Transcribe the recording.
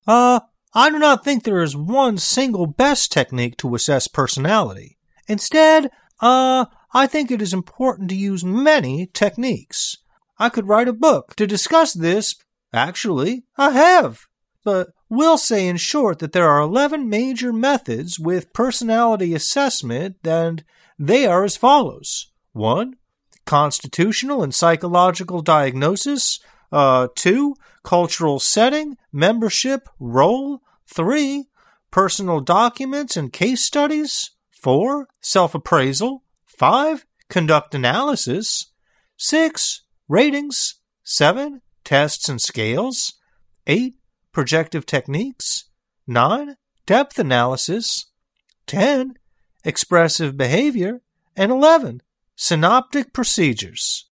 I do not think there is one single best technique to assess personality. Instead, I think it is important to use many techniques. I could write a book to discuss this. Actually, I have. But we'll say in short that there are 11 major methods with personality assessment, and they are as follows. 1. Constitutional and psychological diagnosis. 2. Cultural setting, membership, role. 3. Personal documents and case studies. 4. Self-appraisal. 5. Conduct analysis. 6. Ratings. 7. Tests and scales. 8. Projective techniques. 9. Depth analysis. 10. Expressive behavior. And 11. Synoptic procedures.